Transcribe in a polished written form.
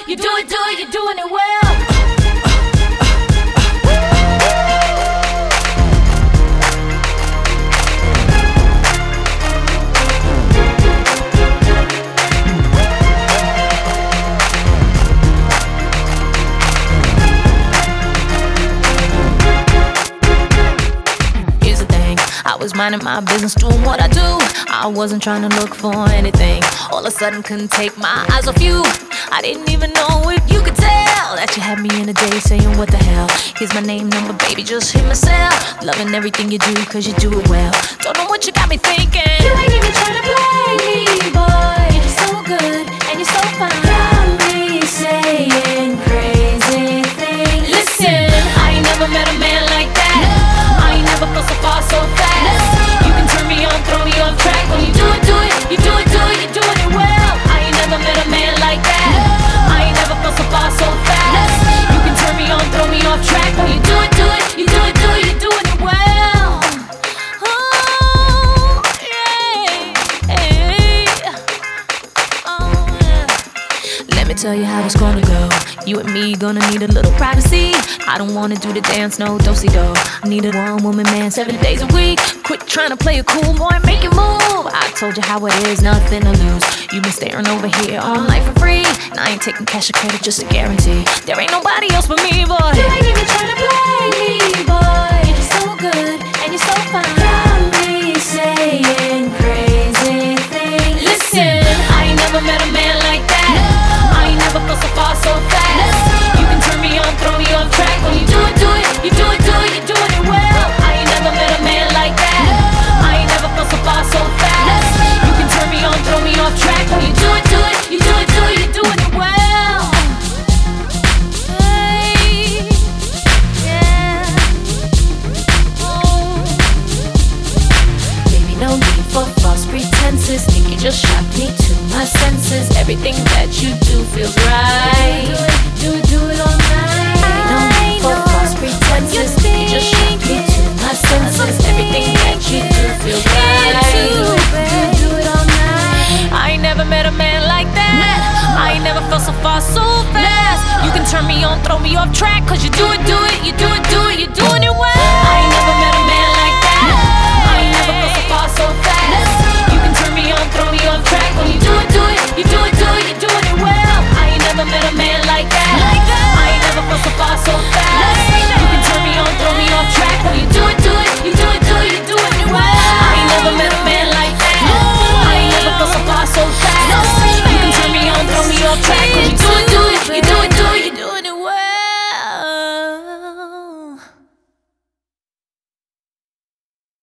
you do it, you're doing it well. I was minding my business, doing what I do. I wasn't trying to look for anything. All of a sudden, couldn't take my eyes off you. I didn't even know if you could tell that you had me in a day saying, what the hell? Here's my name, number, baby, just hit my cell. Loving everything you do, cause you do it well. Don't know what you got me thinking. You ain't even trying to play me, boy. You're so good and you're so fine. Got me saying crazy things. Listen, I ain't never met a man like that. No. I ain't never felt so far, so fast. No. You can turn me on, throw me off track. When you do it, you do it, you're doing it well. I ain't never met a man like that. No. I ain't never felt so far, so fast. No. You can turn me on, throw me off track. When you do it, you do it, you're doing it well. Oh, yeah. Hey. Oh, yeah. Let me tell you how it's gonna go. You and me gonna need a little privacy. I don't wanna do the dance, no do-si-do. I need a one-woman man 7 days a week. Quit trying to play a cool boy, make it move. I told you how it is, nothing to lose. You been staring over here all night for free, and I ain't taking cash or credit, just a guarantee. There ain't nobody else but me, boy. You ain't even trying to play me, boy. You're so good and you're so fine. Got me saying crazy things. Listen, I ain't never met a man like that. No. I ain't never felt so far, so fast. No. You can turn me on, throw me off track. When you do it, you do it, you're doing it well. I ain't never met a man like that. No. I ain't never felt so far, so fast. No. You can turn me on, throw me off track. When you do it, you're doing it well. Hey, yeah. Oh. Baby, no need for false pretenses. Think you just shocked me to my senses. Everything that you do feels right. Do it all night. No need for false pretenses. Think you just shocked me to my senses. Everything that you do feels right. Do it all night. I ain't never met a man like that. No. I ain't never felt so far, so fast. You can turn me on, throw me off track. Cause you do it, you're doing it well. I ain't never met a man like that. I ain't never felt so far, so fast. You can turn me on, throw me off track. When you do it, you're doing it well. I ain't never met a man like that. I ain't never felt so far, so fast. You can turn me on, throw me off track. When you do it, you're doing it well. I ain't never met a man like that. I ain't never felt so far, so fast. You can turn me on, throw me off track.